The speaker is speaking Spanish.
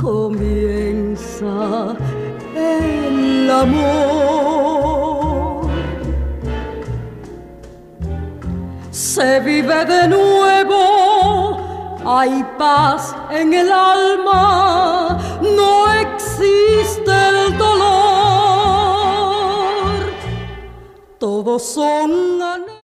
comienza el amor. Se vive de nuevo, hay paz en el alma, no existe el dolor. Todos son